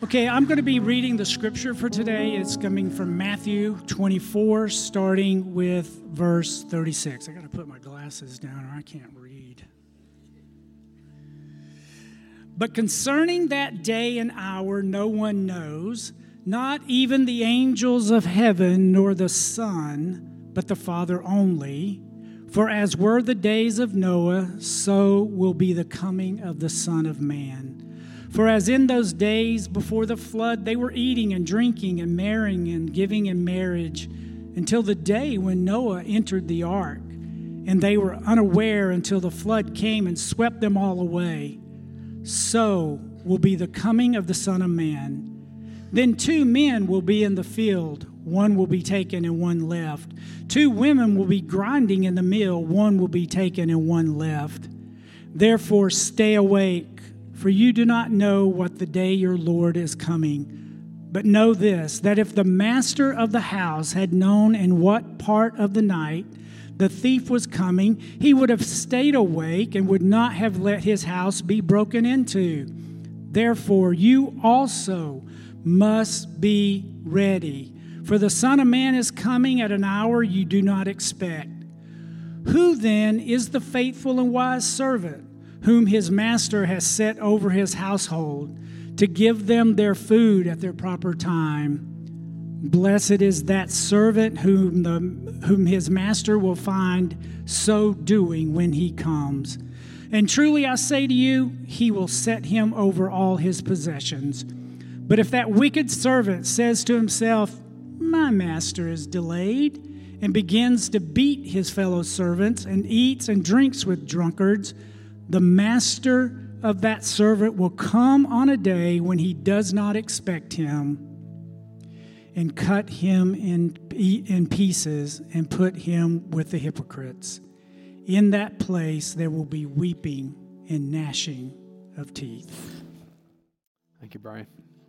Okay, I'm going to be reading the scripture for today. It's coming from Matthew 24, starting with verse 36. I got to put my glasses down or I can't read. But concerning that day and hour no one knows, not even the angels of heaven nor the Son, but the Father only. For as were the days of Noah, so will be the coming of the Son of Man. For as in those days before the flood, they were eating and drinking and marrying and giving in marriage until the day when Noah entered the ark. And they were unaware until the flood came and swept them all away. So will be the coming of the Son of Man. Then 2 men will be in the field. One will be taken and one left. 2 women will be grinding in the mill. One will be taken and one left. Therefore stay awake. For you do not know what the day your Lord is coming. But know this, that if the master of the house had known in what part of the night the thief was coming, he would have stayed awake and would not have let his house be broken into. Therefore, you also must be ready. For the Son of Man is coming at an hour you do not expect. Who then is the faithful and wise servant, whom his master has set over his household, to give them their food at their proper time? Blessed is that servant whom his master will find so doing when he comes. And truly I say to you, he will set him over all his possessions. But if that wicked servant says to himself, my master is delayed, and begins to beat his fellow servants and eats and drinks with drunkards, the master of that servant will come on a day when he does not expect him and cut him in pieces and put him with the hypocrites. In that place there will be weeping and gnashing of teeth. Thank you, Brian.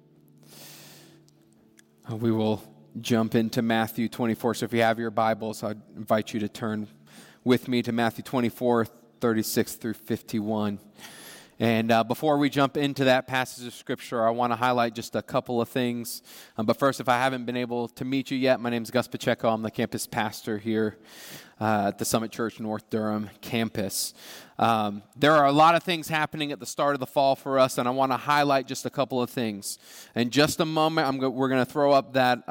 We will jump into Matthew 24. So if you have your Bibles, I'd invite you to turn with me to Matthew 24, 36 through 51. And before we jump into that passage of Scripture, I want to highlight just a couple of things. But first, if I haven't been able to meet you yet, my name is Gus Pacheco. I'm the campus pastor here at the Summit Church North Durham campus. There are a lot of things happening at the start of the fall for us, and I want to highlight just a couple of things. In just a moment, we're going to throw up that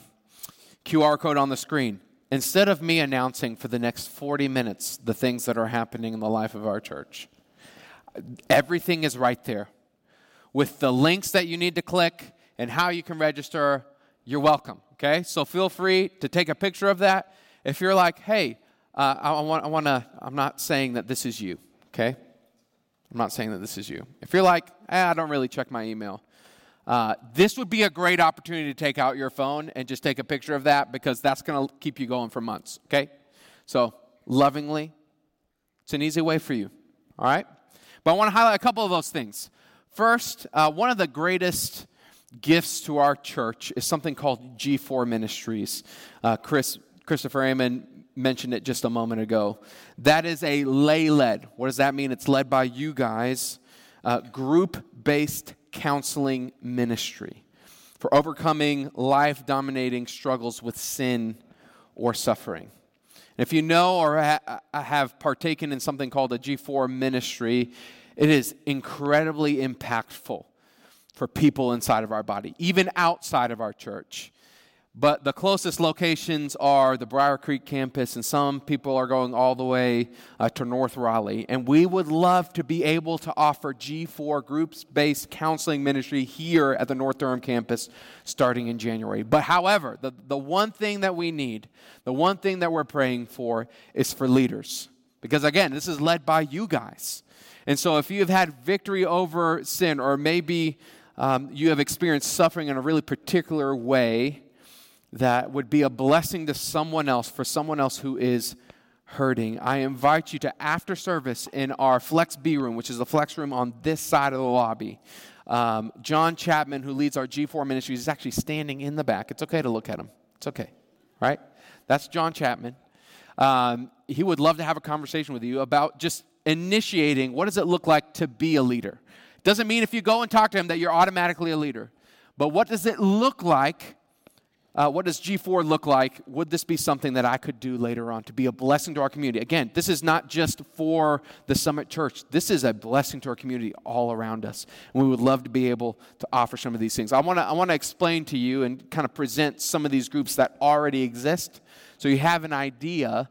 QR code on the screen. Instead of me announcing for the next 40 minutes the things that are happening in the life of our church, everything is right there. With the links that you need to click and how you can register, you're welcome, okay? So feel free to take a picture of that. If you're like, hey, I'm not saying that this is you, okay? I'm not saying that this is you. If you're like, I don't really check my email, this would be a great opportunity to take out your phone and just take a picture of that, because that's going to keep you going for months, okay? So lovingly, it's an easy way for you, all right? But I want to highlight a couple of those things. First, one of the greatest gifts to our church is something called G4 Ministries. Christopher Amen mentioned it just a moment ago. That is a lay-led. What does that mean? It's led by you guys. Group-based counseling ministry for overcoming life-dominating struggles with sin or suffering. And if you know or have partaken in something called a G4 ministry, it is incredibly impactful for people inside of our body, even outside of our church. But the closest locations are the Briar Creek campus, and some people are going all the way to North Raleigh. And we would love to be able to offer G4 groups-based counseling ministry here at the North Durham campus starting in January. But however, the one thing that we need, the one thing that we're praying for is for leaders. Because again, this is led by you guys. And so if you have had victory over sin, or maybe you have experienced suffering in a really particular way that would be a blessing to someone else, for someone else who is hurting, I invite you to, after service, in our Flex B room, which is the Flex room on this side of the lobby. John Chapman, who leads our G4 ministries, is actually standing in the back. It's okay to look at him. It's okay, right? That's John Chapman. He would love to have a conversation with you about just initiating what does it look like to be a leader. Doesn't mean if you go and talk to him that you're automatically a leader. But what does it look like? What does G4 look like? Would this be something that I could do later on to be a blessing to our community? Again, this is not just for the Summit Church. This is a blessing to our community all around us. And we would love to be able to offer some of these things. I want to explain to you and kind of present some of these groups that already exist, so you have an idea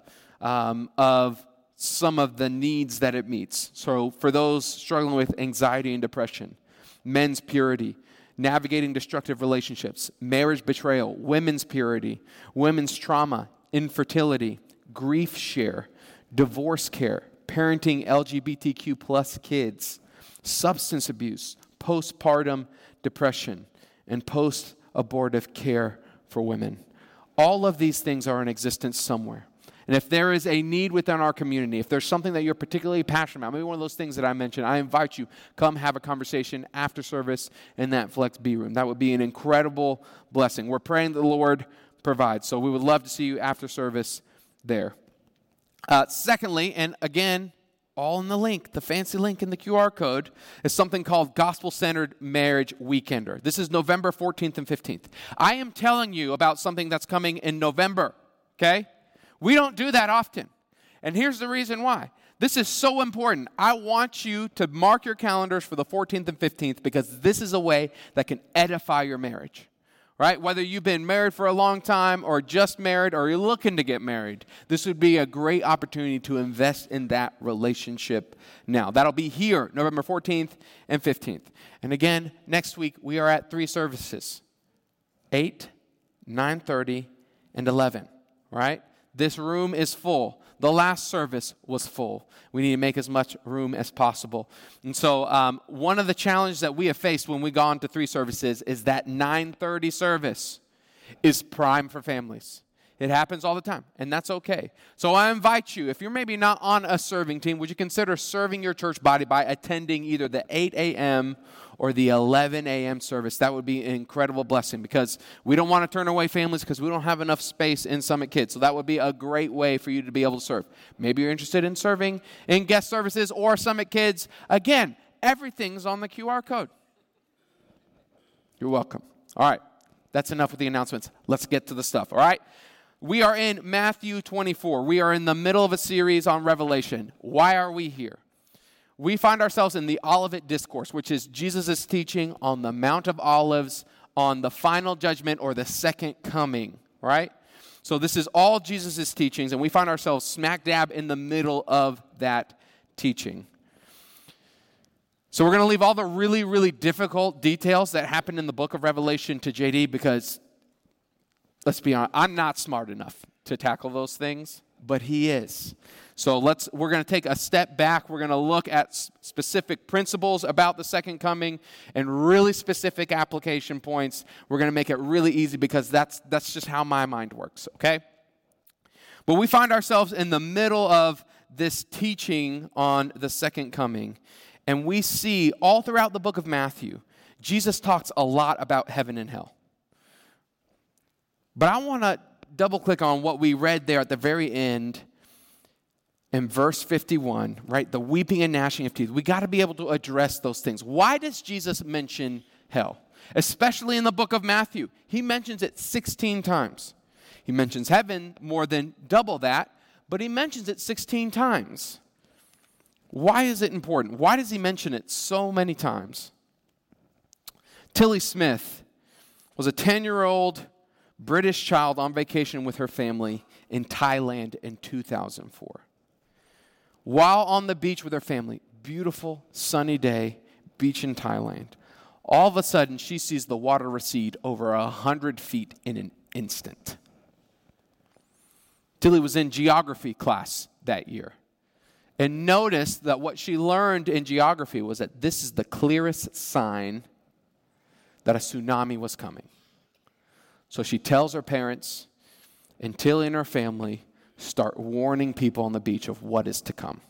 of some of the needs that it meets. So for those struggling with anxiety and depression, men's purity, navigating destructive relationships, marriage betrayal, women's purity, women's trauma, infertility, grief share, divorce care, parenting LGBTQ plus kids, substance abuse, postpartum depression, and post-abortive care for women. All of these things are in existence somewhere. And if there is a need within our community, if there's something that you're particularly passionate about, maybe one of those things that I mentioned, I invite you, come have a conversation after service in that Flex B room. That would be an incredible blessing. We're praying the Lord provides. So we would love to see you after service there. Secondly, and again, all in the link, the fancy link in the QR code, is something called Gospel-Centered Marriage Weekender. This is November 14th and 15th. I am telling you about something that's coming in November, okay? We don't do that often. And here's the reason why. This is so important. I want you to mark your calendars for the 14th and 15th because this is a way that can edify your marriage, right? Whether you've been married for a long time or just married or you're looking to get married, this would be a great opportunity to invest in that relationship now. That'll be here, November 14th and 15th. And again, next week we are at 3 services, 8, 9:30, and 11, right? This room is full. The last service was full. We need to make as much room as possible. And so one of the challenges that we have faced when we go on to 3 services is that 9:30 service is prime for families. It happens all the time, and that's okay. So I invite you, if you're maybe not on a serving team, would you consider serving your church body by attending either the 8 a.m. or the 11 a.m. service? That would be an incredible blessing because we don't want to turn away families because we don't have enough space in Summit Kids. So that would be a great way for you to be able to serve. Maybe you're interested in serving in guest services or Summit Kids. Again, everything's on the QR code. You're welcome. All right, that's enough with the announcements. Let's get to the stuff, all right? We are in Matthew 24. We are in the middle of a series on Revelation. Why are we here? We find ourselves in the Olivet Discourse, which is Jesus' teaching on the Mount of Olives on the final judgment or the second coming, right? So this is all Jesus' teachings, and we find ourselves smack dab in the middle of that teaching. So we're going to leave all the really, really difficult details that happen in the book of Revelation to JD because, let's be honest, I'm not smart enough to tackle those things, but he is. So we're going to take a step back. We're going to look at specific principles about the second coming and really specific application points. We're going to make it really easy because that's just how my mind works, okay? But we find ourselves in the middle of this teaching on the second coming, and we see all throughout the book of Matthew, Jesus talks a lot about heaven and hell. But I want to double click on what we read there at the very end in verse 51, right? The weeping and gnashing of teeth. We got to be able to address those things. Why does Jesus mention hell? Especially in the book of Matthew. He mentions it 16 times. He mentions heaven more than double that, but he mentions it 16 times. Why is it important? Why does he mention it so many times? Tilly Smith was a 10-year-old British child on vacation with her family in Thailand in 2004. While on the beach with her family, beautiful sunny day, beach in Thailand, all of a sudden she sees the water recede over 100 feet in an instant. Tilly was in geography class that year and noticed that what she learned in geography was that this is the clearest sign that a tsunami was coming. So she tells her parents, and Tilly and her family start warning people on the beach of what is to come.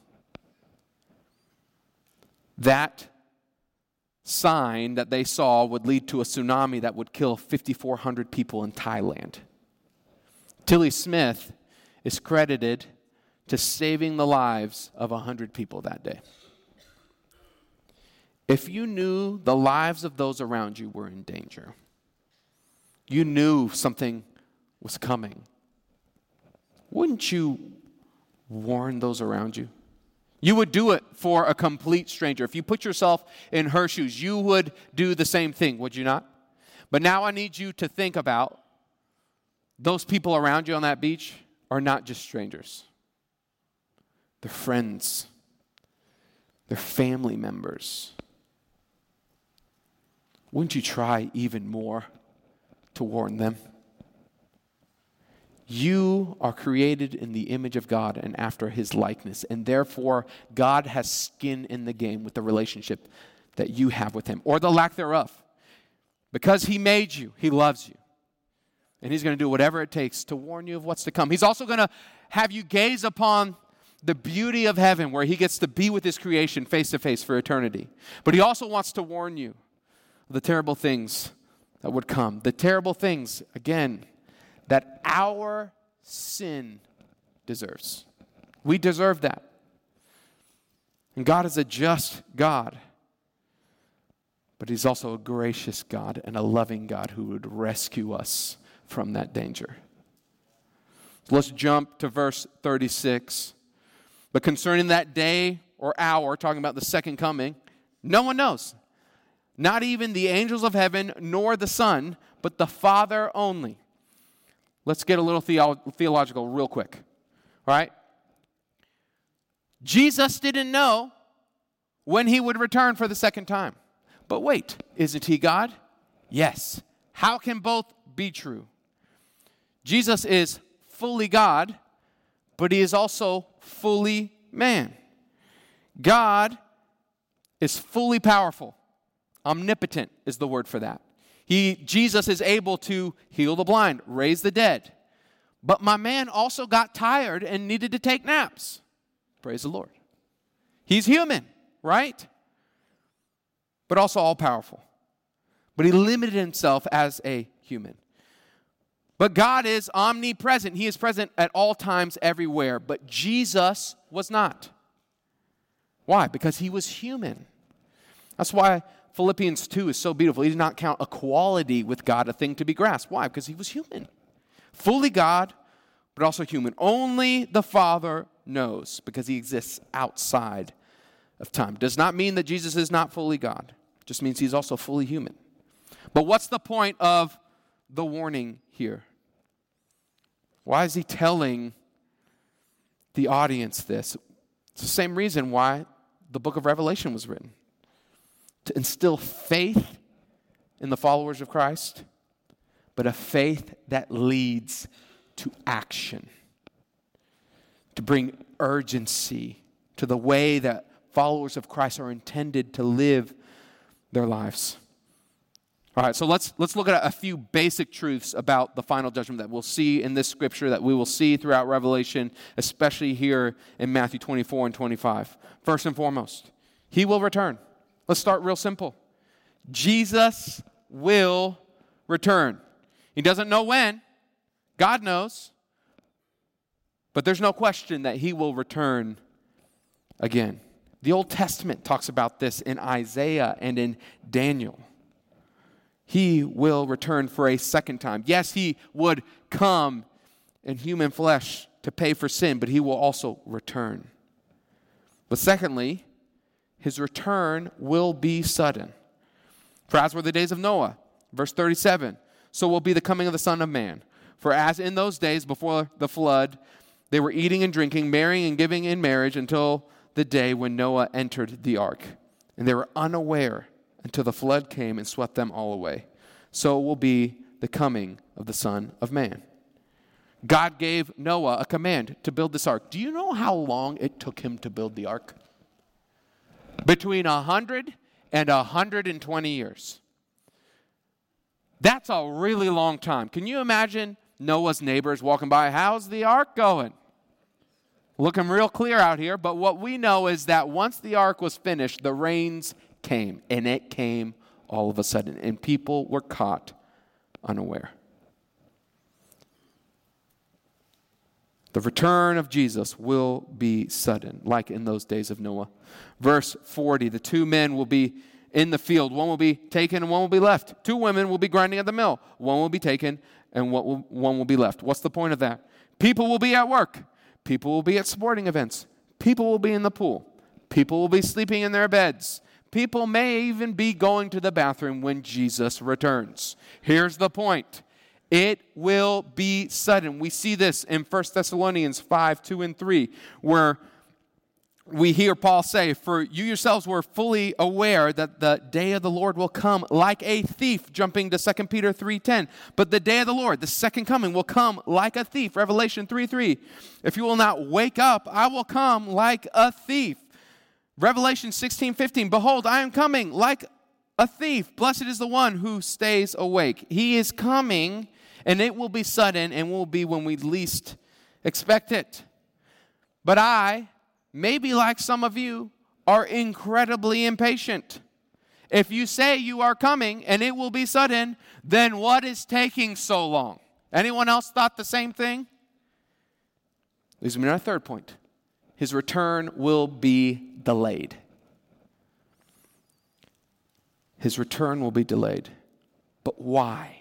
That sign that they saw would lead to a tsunami that would kill 5,400 people in Thailand. Tilly Smith is credited to saving the lives of 100 people that day. If you knew the lives of those around you were in danger, you knew something was coming, wouldn't you warn those around you? You would do it for a complete stranger. If you put yourself in her shoes, you would do the same thing, would you not? But now I need you to think about those people around you on that beach are not just strangers. They're friends. They're family members. Wouldn't you try even more to warn them? You are created in the image of God and after his likeness, and therefore God has skin in the game with the relationship that you have with him, or the lack thereof. Because he made you, he loves you. And he's going to do whatever it takes to warn you of what's to come. He's also going to have you gaze upon the beauty of heaven, where he gets to be with his creation face to face for eternity. But he also wants to warn you of the terrible things that would come. The terrible things, again, that our sin deserves. We deserve that. And God is a just God. But he's also a gracious God and a loving God who would rescue us from that danger. So let's jump to verse 36. But concerning that day or hour, talking about the second coming, no one knows. Not even the angels of heaven, nor the Son, but the Father only. Let's get a little theological real quick. All right? Jesus didn't know when he would return for the second time. But wait, isn't he God? Yes. How can both be true? Jesus is fully God, but he is also fully man. God is fully powerful. Omnipotent is the word for that. Jesus is able to heal the blind, raise the dead. But my man also got tired and needed to take naps. Praise the Lord. He's human, right? But also all-powerful. But he limited himself as a human. But God is omnipresent. He is present at all times, everywhere. But Jesus was not. Why? Because he was human. That's why Philippians 2 is so beautiful. He did not count equality with God a thing to be grasped. Why? Because he was human. Fully God, but also human. Only the Father knows, because he exists outside of time. Does not mean that Jesus is not fully God. It just means he's also fully human. But what's the point of the warning here? Why is he telling the audience this? It's the same reason why the book of Revelation was written. To instill faith in the followers of Christ, but a faith that leads to action. To bring urgency to the way that followers of Christ are intended to live their lives. All right, so let's look at a few basic truths about the final judgment that we'll see in this scripture, that we will see throughout Revelation, especially here in Matthew 24 and 25. First and foremost, he will return. Let's start real simple. Jesus will return. He doesn't know when. God knows. But there's no question that he will return again. The Old Testament talks about this in Isaiah and in Daniel. He will return for a second time. Yes, he would come in human flesh to pay for sin, but he will also return. But secondly, his return will be sudden. For as were the days of Noah, verse 37, so will be the coming of the Son of Man. For as in those days before the flood, they were eating and drinking, marrying and giving in marriage until the day when Noah entered the ark. And they were unaware until the flood came and swept them all away. So will be the coming of the Son of Man. God gave Noah a command to build this ark. Do you know how long it took him to build the ark? Between 100 and 120 years. That's a really long time. Can you imagine Noah's neighbors walking by? How's the ark going? Looking real clear out here, but what we know is that once the ark was finished, the rains came, and it came all of a sudden, and people were caught unaware. The return of Jesus will be sudden, like in those days of Noah. Verse 40, the two men will be in the field. One will be taken and one will be left. 2 women will be grinding at the mill. One will be taken and one will be left. What's the point of that? People will be at work. People will be at sporting events. People will be in the pool. People will be sleeping in their beds. People may even be going to the bathroom when Jesus returns. Here's the point. It will be sudden. We see this in 1 Thessalonians 5:2-3, where we hear Paul say, "For you yourselves were fully aware that the day of the Lord will come like a thief," jumping to 2 Peter 3:10. "But the day of the Lord, the second coming, will come like a thief," Revelation 3:3. "If you will not wake up, I will come like a thief." Revelation 16:15, "Behold, I am coming like a thief. Blessed is the one who stays awake." He is coming, and it will be sudden, and will be when we least expect it. But I, maybe like some of you, are incredibly impatient. If you say you are coming, and it will be sudden, then what is taking so long? Anyone else thought the same thing? Leads me to our third point. His return will be delayed. His return will be delayed. But why?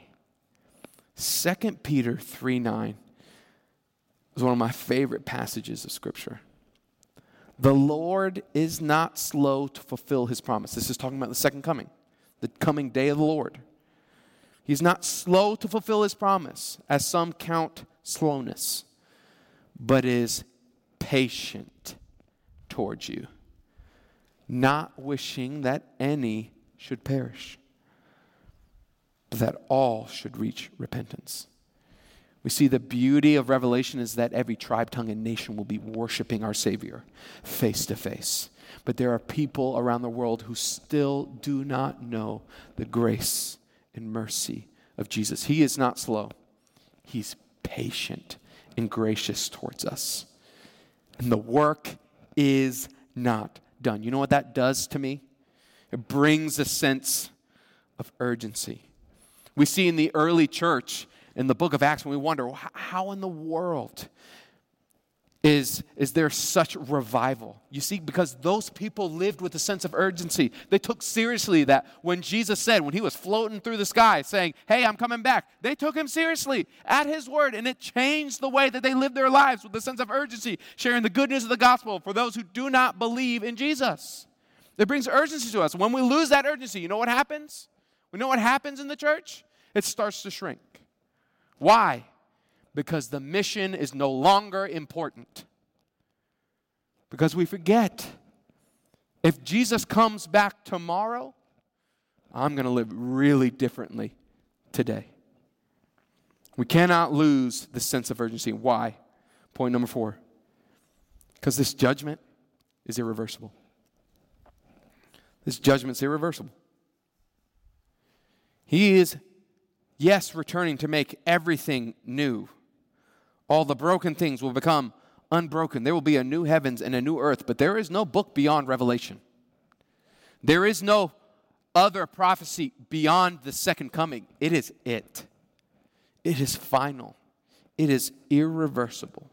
2 Peter 3:9 is one of my favorite passages of Scripture. "The Lord is not slow to fulfill his promise." This is talking about the second coming, the coming day of the Lord. "He's not slow to fulfill his promise, as some count slowness, but is patient towards you, not wishing that any should perish, but that all should reach repentance." We see the beauty of Revelation is that every tribe, tongue, and nation will be worshiping our Savior face to face. But there are people around the world who still do not know the grace and mercy of Jesus. He is not slow. He's patient and gracious towards us. And the work is not done. You know what that does to me? It brings a sense of urgency. We see in the early church, in the book of Acts, when we wonder, how in the world is there such revival? You see, because those people lived with a sense of urgency. They took seriously that when Jesus said, when he was floating through the sky saying, "Hey, I'm coming back," they took him seriously at his word, and it changed the way that they lived their lives with a sense of urgency, sharing the good news of the gospel for those who do not believe in Jesus. It brings urgency to us. When we lose that urgency, you know what happens? We know what happens in the church? It starts to shrink. Why? Because the mission is no longer important. Because we forget, if Jesus comes back tomorrow, I'm going to live really differently today. We cannot lose the sense of urgency. Why? Point number 4. Because this judgment is irreversible. This judgment is irreversible. He is, yes, returning to make everything new. All the broken things will become unbroken. There will be a new heavens and a new earth, but there is no book beyond Revelation. There is no other prophecy beyond the second coming. It is it. It is final. It is irreversible.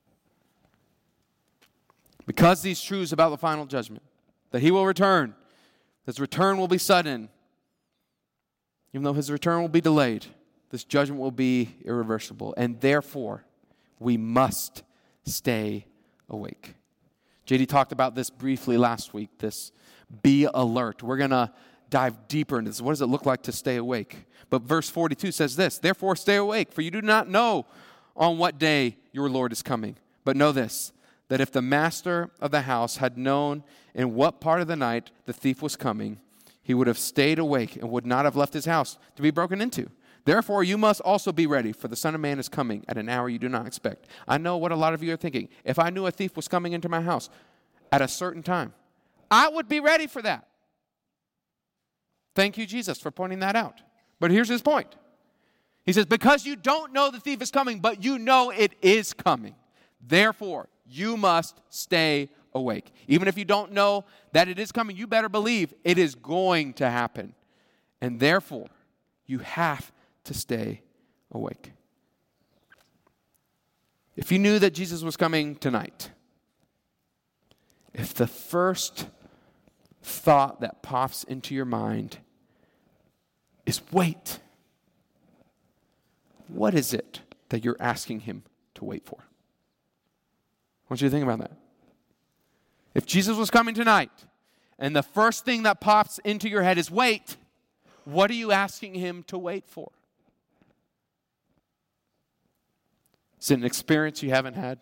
Because these truths about the final judgment, that he will return, his return will be sudden, even though his return will be delayed, this judgment will be irreversible. And therefore, we must stay awake. JD talked about this briefly last week, this be alert. We're going to dive deeper into this. What does it look like to stay awake? But verse 42 says this, "Therefore stay awake, for you do not know on what day your Lord is coming. But know this, that if the master of the house had known in what part of the night the thief was coming, he would have stayed awake and would not have left his house to be broken into. Therefore, you must also be ready, for the Son of Man is coming at an hour you do not expect." I know what a lot of you are thinking. If I knew a thief was coming into my house at a certain time, I would be ready for that. Thank you, Jesus, for pointing that out. But here's his point. He says, because you don't know the thief is coming, but you know it is coming. Therefore, you must stay awake. Even if you don't know that it is coming, you better believe it is going to happen. And therefore, you have to stay awake. If you knew that Jesus was coming tonight, if the first thought that pops into your mind is wait. What is it that you're asking him to wait for? I want you to think about that. If Jesus was coming tonight, and the first thing that pops into your head is wait, what are you asking him to wait for? Is it an experience you haven't had?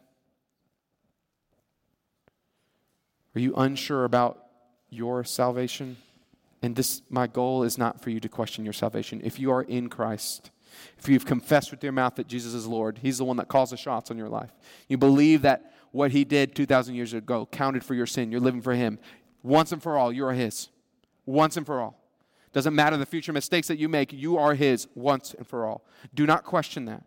Are you unsure about your salvation? And this, my goal is not for you to question your salvation. If you are in Christ, if you've confessed with your mouth that Jesus is Lord, he's the one that calls the shots on your life. You believe that what he did 2,000 years ago counted for your sin. You're living for him. Once and for all, you are his. Once and for all. Doesn't matter the future mistakes that you make, you are his once and for all. Do not question that.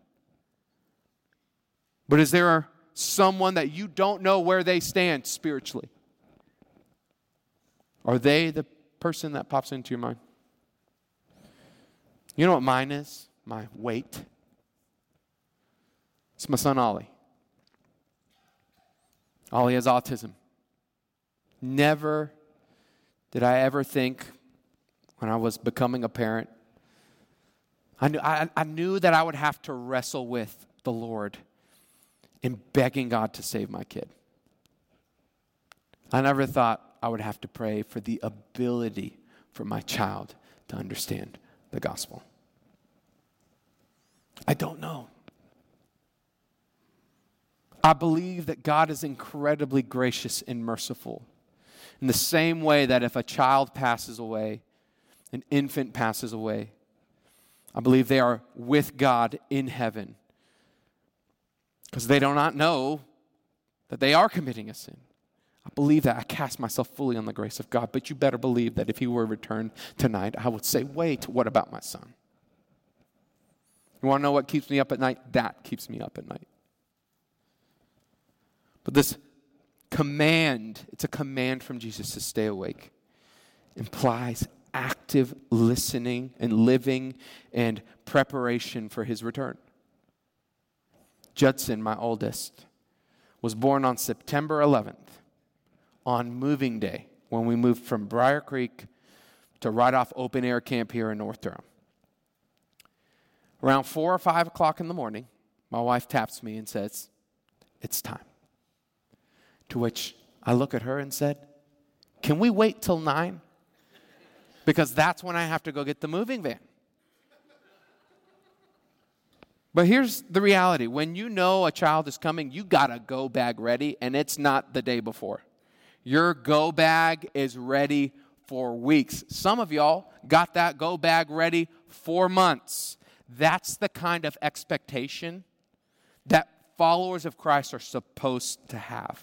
But is there someone that you don't know where they stand spiritually? Are they the person that pops into your mind? You know what mine is? My wait. It's my son Ollie. Ollie has autism. Never did I ever think when I was becoming a parent, I knew that I would have to wrestle with the Lord in begging God to save my kid. I never thought I would have to pray for the ability for my child to understand the gospel. I don't know. I believe that God is incredibly gracious and merciful. In the same way that if a child passes away, an infant passes away, I believe they are with God in heaven because they do not know that they are committing a sin. I believe that. I cast myself fully on the grace of God, but you better believe that if he were to return tonight, I would say, wait, what about my son? You want to know what keeps me up at night? That keeps me up at night. But this command, it's a command from Jesus to stay awake, implies active listening and living and preparation for his return. Judson, my oldest, was born on September 11th, on moving day, when we moved from Briar Creek to right off open air camp here in North Durham. Around 4 or 5 o'clock in the morning, my wife taps me and says, "It's time." To which I look at her and said, "Can we wait till 9? Because that's when I have to go get the moving van." But here's the reality. When you know a child is coming, you got a go bag ready, and it's not the day before. Your go bag is ready for weeks. Some of y'all got that go bag ready for months. That's the kind of expectation that followers of Christ are supposed to have.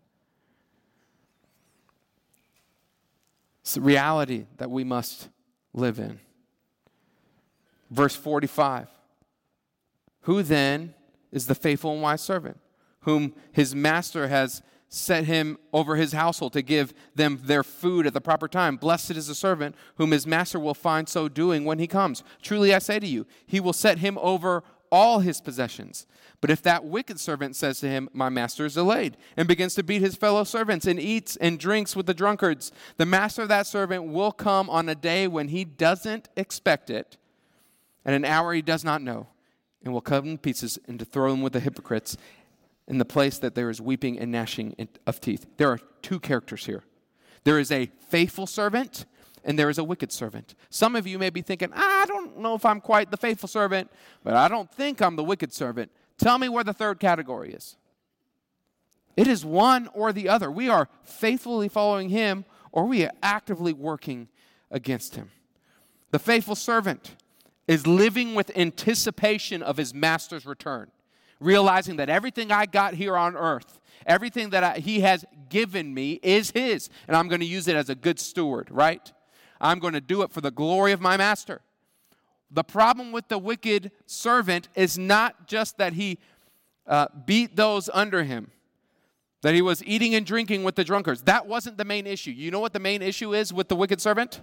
It's the reality that we must live in. Verse 45. Who then is the faithful and wise servant, whom his master has set him over his household to give them their food at the proper time? Blessed is the servant whom his master will find so doing when he comes. Truly I say to you, he will set him over all his possessions. But if that wicked servant says to him, "My master is delayed," and begins to beat his fellow servants and eats and drinks with the drunkards, the master of that servant will come on a day when he doesn't expect it, at an hour he does not know, and will cut in pieces and to throw them with the hypocrites in the place that there is weeping and gnashing of teeth. There are two characters here. There is a faithful servant and there is a wicked servant. Some of you may be thinking, I don't know if I'm quite the faithful servant, but I don't think I'm the wicked servant. Tell me where the third category is. It is one or the other. We are faithfully following him or we are actively working against him. The faithful servant is living with anticipation of his master's return, realizing that everything I got here on earth, everything that he has given me is his, and I'm going to use it as a good steward, right? I'm going to do it for the glory of my master. The problem with the wicked servant is not just that he beat those under him, that he was eating and drinking with the drunkards. That wasn't the main issue. You know what the main issue is with the wicked servant?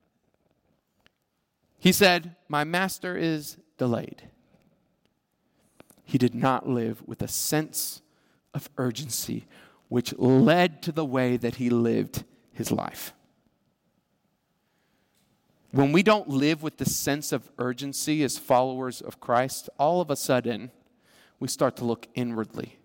He said, "My master is delayed." He did not live with a sense of urgency, which led to the way that he lived his life. when we don't live with the sense of urgency as followers of Christ, all of a sudden, we start to look inwardly.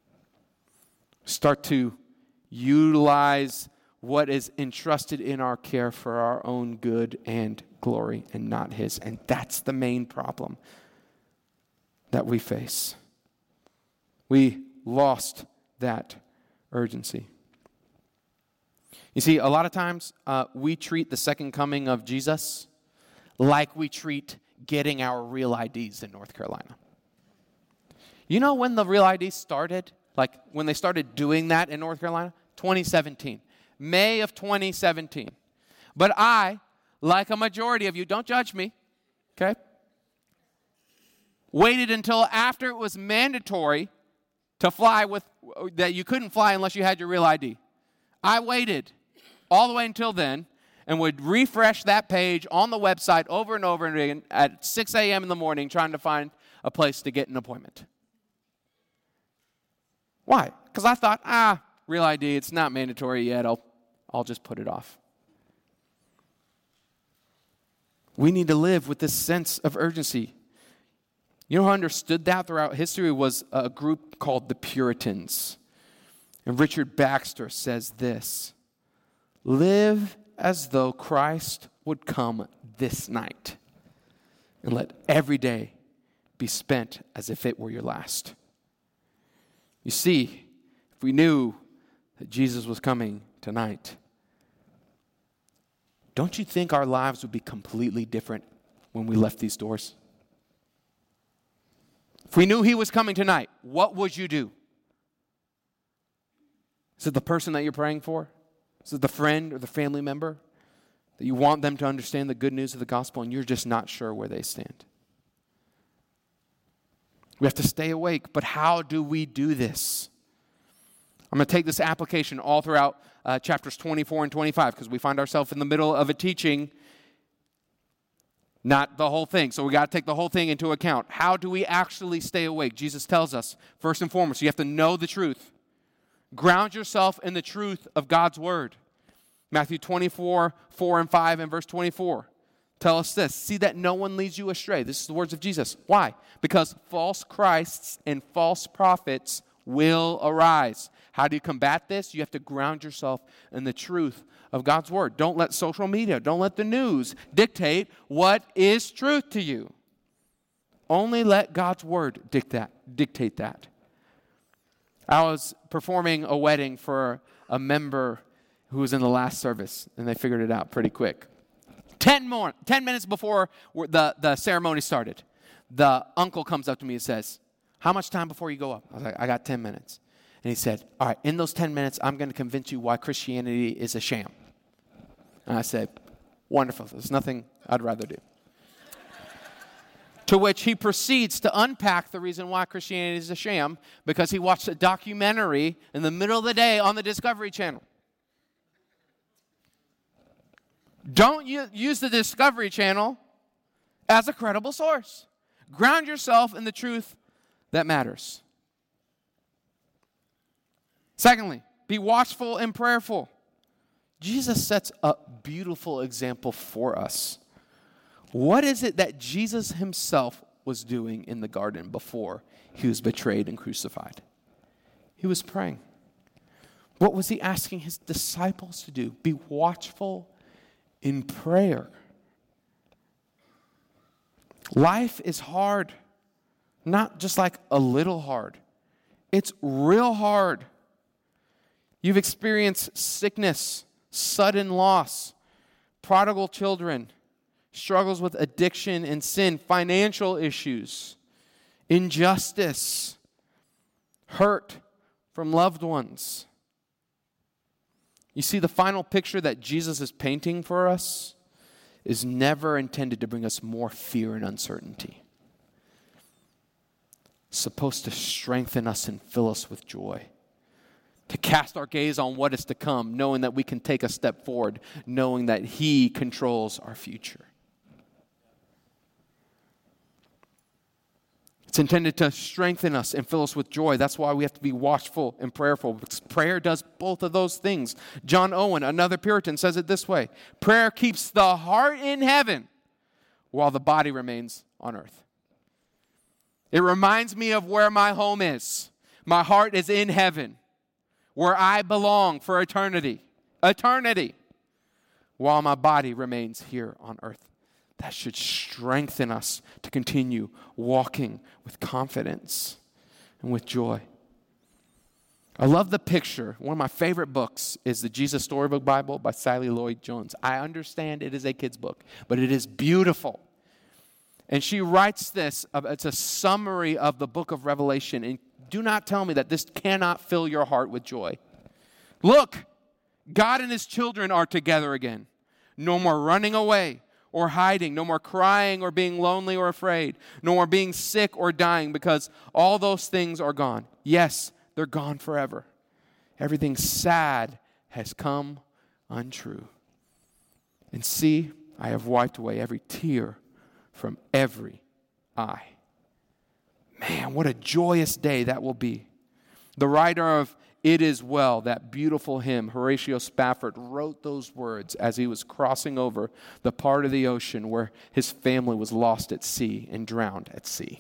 Start to utilize what is entrusted in our care for our own good and glory and not His. And that's the main problem that we face. We lost that urgency. You see, a lot of times we treat the second coming of Jesus like we treat getting our real IDs in North Carolina. You know when the real ID started? Like when they started doing that in North Carolina? 2017. May of 2017. But I, like a majority of you, don't judge me, okay? Waited until after it was mandatory to fly that you couldn't fly unless you had your real ID. I waited all the way until then and would refresh that page on the website over and over again at 6 a.m. in the morning trying to find a place to get an appointment. Why? Because I thought, real ID, it's not mandatory yet. I'll just put it off. We need to live with this sense of urgency. You know who understood that throughout history was a group called the Puritans. And Richard Baxter says this: live as though Christ would come this night, and let every day be spent as if it were your last. You see, if we knew that Jesus was coming tonight, don't you think our lives would be completely different when we left these doors? If we knew He was coming tonight, what would you do? Is it the person that you're praying for? Is it the friend or the family member that you want them to understand the good news of the gospel and you're just not sure where they stand? We have to stay awake, but how do we do this? I'm going to take this application all throughout chapters 24 and 25 because we find ourselves in the middle of a teaching, not the whole thing. So we got to take the whole thing into account. How do we actually stay awake? Jesus tells us, first and foremost, you have to know the truth. Ground yourself in the truth of God's word. Matthew 24, 4 and 5 and verse 24. Tell us this: see that no one leads you astray. This is the words of Jesus. Why? Because false Christs and false prophets will arise. How do you combat this? You have to ground yourself in the truth of God's word. Don't let social media, don't let the news dictate what is truth to you. Only let God's word dictate that. I was performing a wedding for a member who was in the last service, and they figured it out pretty quick. 10 minutes before the ceremony started, the uncle comes up to me and says, how much time before you go up? I was like, I got 10 minutes. And he said, all right, in those 10 minutes, I'm going to convince you why Christianity is a sham. And I said, wonderful. There's nothing I'd rather do. To which he proceeds to unpack the reason why Christianity is a sham because he watched a documentary in the middle of the day on the Discovery Channel. Don't use the Discovery Channel as a credible source. Ground yourself in the truth that matters. Secondly, be watchful and prayerful. Jesus sets a beautiful example for us. What is it that Jesus himself was doing in the garden before he was betrayed and crucified? He was praying. What was he asking his disciples to do? Be watchful in prayer. Life is hard, not just like a little hard. It's real hard. You've experienced sickness, sudden loss, prodigal children, struggles with addiction and sin, financial issues, injustice, hurt from loved ones. You see, the final picture that Jesus is painting for us is never intended to bring us more fear and uncertainty. It's supposed to strengthen us and fill us with joy. To cast our gaze on what is to come, knowing that we can take a step forward, knowing that He controls our future. It's It's intended to strengthen us and fill us with joy. That's why we have to be watchful and prayerful, because prayer does both of those things. John Owen, another Puritan, says it this way: prayer keeps the heart in heaven while the body remains on earth. It reminds me of where my home is. My heart is in heaven, where I belong for eternity. Eternity. While my body remains here on earth. That should strengthen us to continue walking with confidence and with joy. I love the picture. One of my favorite books is the Jesus Storybook Bible by Sally Lloyd Jones. I understand it is a kid's book, but it is beautiful. And she writes this, it's a summary of the book of Revelation. And do not tell me that this cannot fill your heart with joy. Look, God and his children are together again. No more running away or hiding. No more crying or being lonely or afraid. No more being sick or dying, because all those things are gone. Yes, they're gone forever. Everything sad has come untrue. And see, I have wiped away every tear from every eye. Man, what a joyous day that will be. The writer of It Is Well, that beautiful hymn, Horatio Spafford, wrote those words as he was crossing over the part of the ocean where his family was lost at sea and drowned at sea.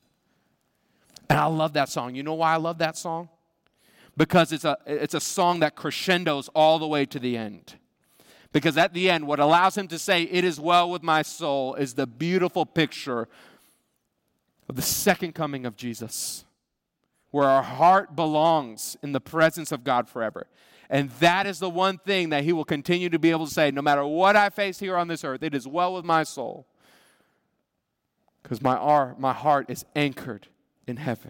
And I love that song. You know why I love that song? Because it's a song that crescendos all the way to the end. Because at the end, what allows him to say, "It is well with my soul," is the beautiful picture of the second coming of Jesus, where our heart belongs in the presence of God forever. And that is the one thing that he will continue to be able to say, no matter what I face here on this earth, it is well with my soul. Because my heart is anchored in heaven.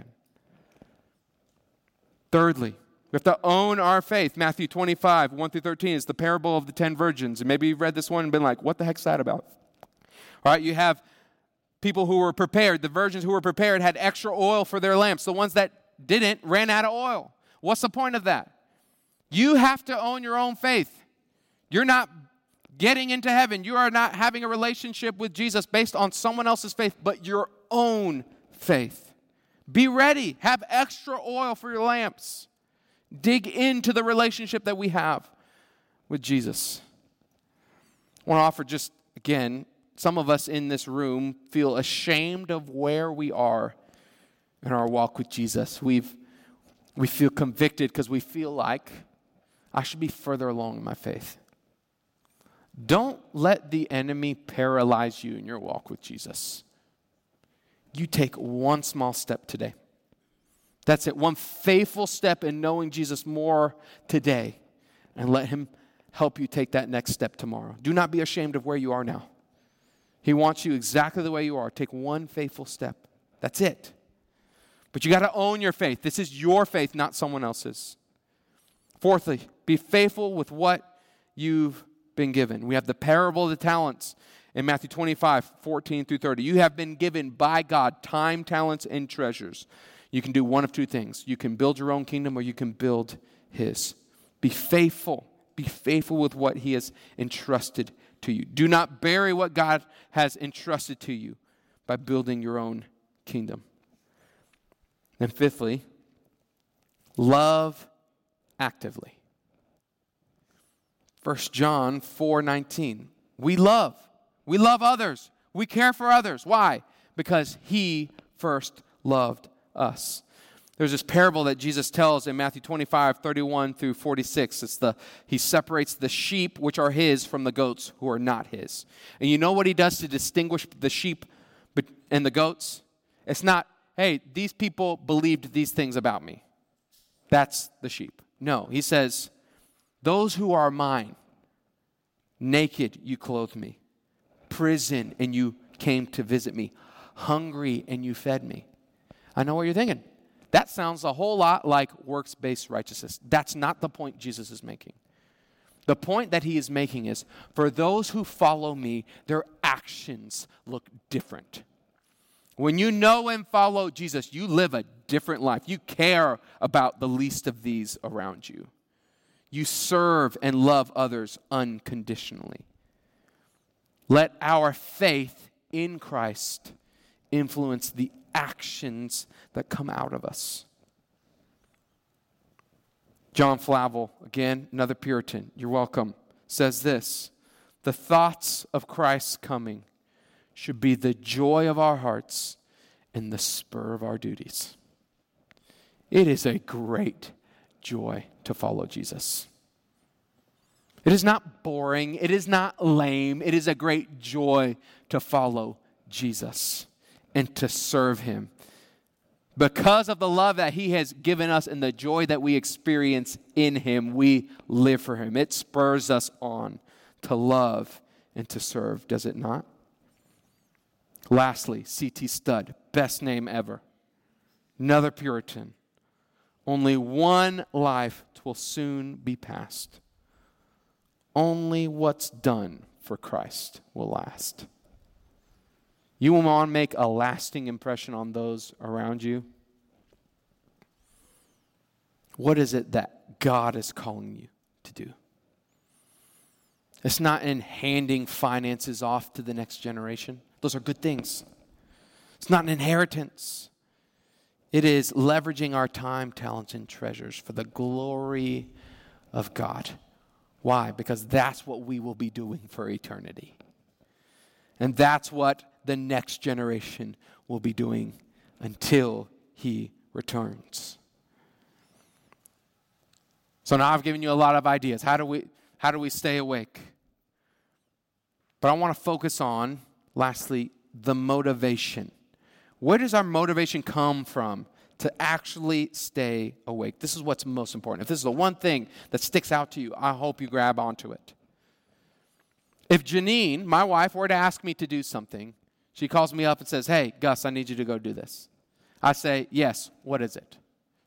Thirdly, we have to own our faith. Matthew 25, 1 through 13 is the parable of the 10 virgins. And maybe you've read this one and been like, what the heck's that about? All right, you have people who were prepared. The virgins who were prepared had extra oil for their lamps. The ones that didn't ran out of oil. What's the point of that? You have to own your own faith. You're not getting into heaven. You are not having a relationship with Jesus based on someone else's faith, but your own faith. Be ready. Have extra oil for your lamps. Dig into the relationship that we have with Jesus. I want to offer just, again, some of us in this room feel ashamed of where we are in our walk with Jesus. We feel convicted because we feel like I should be further along in my faith. Don't let the enemy paralyze you in your walk with Jesus. You take one small step today. That's it. One faithful step in knowing Jesus more today. And let him help you take that next step tomorrow. Do not be ashamed of where you are now. He wants you exactly the way you are. Take one faithful step. That's it. But you got to own your faith. This is your faith, not someone else's. Fourthly, be faithful with what you've been given. We have the parable of the talents in Matthew 25, 14 through 30. You have been given by God time, talents, and treasures. You can do one of two things. You can build your own kingdom or you can build his. Be faithful. Be faithful with what he has entrusted to you. Do not bury what God has entrusted to you by building your own kingdom. And fifthly, love actively. 1 John 4:19. We love others. We care for others. Why? Because he first loved us. There's this parable that Jesus tells in Matthew 25, 31 through 46. He separates the sheep, which are his, from the goats, who are not his. And you know what he does to distinguish the sheep and the goats? It's not, hey, these people believed these things about me. That's the sheep. No, he says, those who are mine, naked you clothed me, prison and you came to visit me, hungry and you fed me. I know what you're thinking. That sounds a whole lot like works-based righteousness. That's not the point Jesus is making. The point that he is making is, for those who follow me, their actions look different. When you know and follow Jesus, you live a different life. You care about the least of these around you. You serve and love others unconditionally. Let our faith in Christ influence the actions that come out of us. John Flavel, again, another Puritan, you're welcome, says this: the thoughts of Christ's coming should be the joy of our hearts and the spur of our duties. It is a great joy to follow Jesus. It is not boring. It is not lame. It is a great joy to follow Jesus and to serve him. Because of the love that he has given us and the joy that we experience in him, we live for him. It spurs us on to love and to serve, does it not? Lastly, C.T. Studd, best name ever. Another Puritan. Only one life will soon be past. Only what's done for Christ will last. You want to make a lasting impression on those around you? What is it that God is calling you to do? It's not in handing finances off to the next generation. Those are good things. It's not an inheritance. It is leveraging our time, talents, and treasures for the glory of God. Why? Because that's what we will be doing for eternity. And that's what the next generation will be doing until he returns. So now I've given you a lot of ideas. How do we stay awake? But I want to focus on, lastly, the motivation. Where does our motivation come from to actually stay awake? This is what's most important. If this is the one thing that sticks out to you, I hope you grab onto it. If Janine, my wife, were to ask me to do something, she calls me up and says, "Hey, Gus, I need you to go do this." I say, "Yes, what is it?"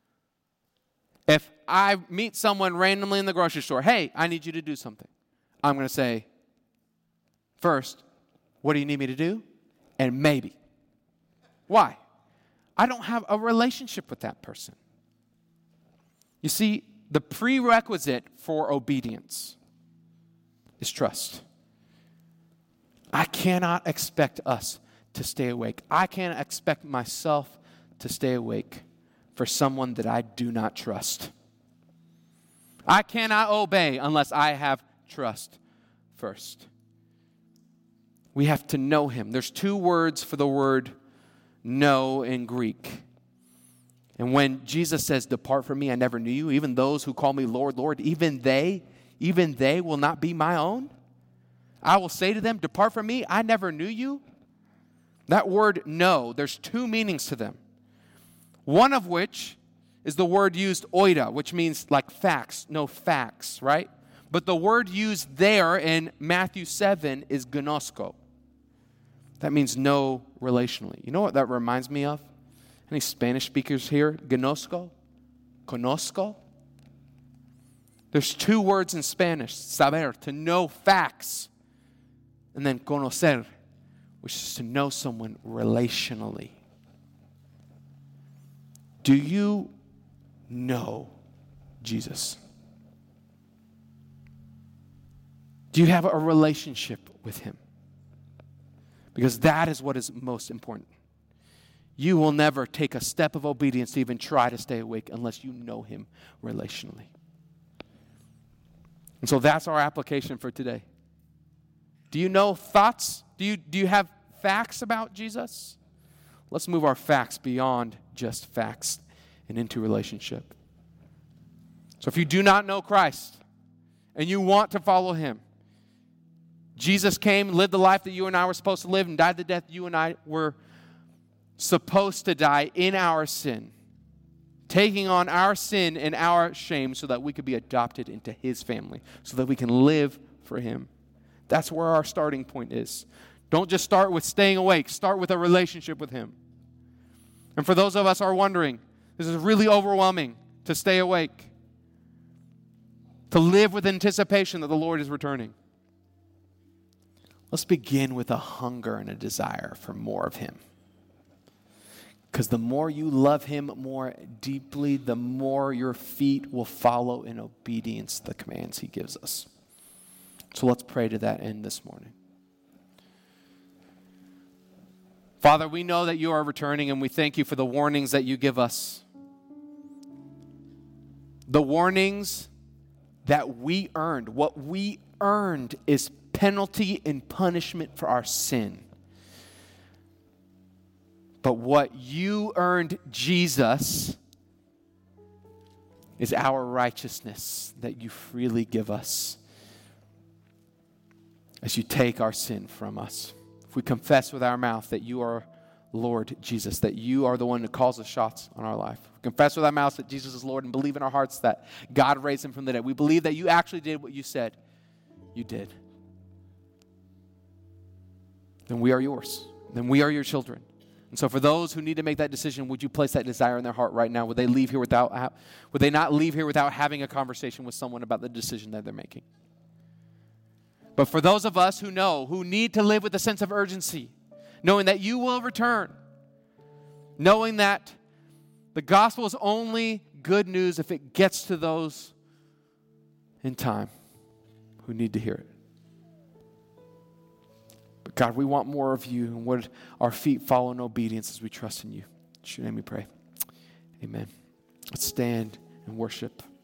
If I meet someone randomly in the grocery store, "Hey, I need you to do something," I'm going to say, first, "What do you need me to do?" And maybe. Why? I don't have a relationship with that person. You see, the prerequisite for obedience is trust. I cannot expect us to stay awake. I can't expect myself to stay awake for someone that I do not trust. I cannot obey unless I have trust first. We have to know him. There's two words for the word know in Greek. And when Jesus says, "Depart from me, I never knew you," even those who call me Lord, Lord, even they will not be my own. I will say to them, "Depart from me, I never knew you." That word know, there's two meanings to them. One of which is the word used oida, which means like facts, no facts, right? But the word used there in Matthew 7 is gnosko. That means know relationally. You know what that reminds me of? Any Spanish speakers here? Gnosko? Conozco? There's two words in Spanish, saber, to know facts, and then conocer, which is to know someone relationally. Do you know Jesus? Do you have a relationship with him? Because that is what is most important. You will never take a step of obedience to even try to stay awake unless you know him relationally. And so that's our application for today. Do you know thoughts? Do you have facts about Jesus? Let's move our facts beyond just facts and into relationship. So if you do not know Christ and you want to follow him, Jesus came, lived the life that you and I were supposed to live, and died the death you and I were supposed to die in our sin, taking on our sin and our shame so that we could be adopted into his family, so that we can live for him. That's where our starting point is. Don't just start with staying awake. Start with a relationship with him. And for those of us who are wondering, this is really overwhelming to stay awake, to live with anticipation that the Lord is returning. Let's begin with a hunger and a desire for more of him. Because the more you love him more deeply, the more your feet will follow in obedience the commands he gives us. So let's pray to that end this morning. Father, we know that you are returning, and we thank you for the warnings that you give us. The warnings that we earned. What we earned is penalty and punishment for our sin. But what you earned, Jesus, is our righteousness that you freely give us as you take our sin from us. If we confess with our mouth that you are Lord Jesus, that you are the one who calls the shots on our life. We confess with our mouths that Jesus is Lord and believe in our hearts that God raised him from the dead. We believe that you actually did what you said you did. Then we are yours. Then we are your children. And so for those who need to make that decision, would you place that desire in their heart right now? Would they not leave here without having a conversation with someone about the decision that they're making? But for those of us who need to live with a sense of urgency, knowing that you will return, knowing that the gospel is only good news if it gets to those in time who need to hear it. But God, we want more of you, and would our feet follow in obedience as we trust in you. In your name we pray. Amen. Let's stand and worship.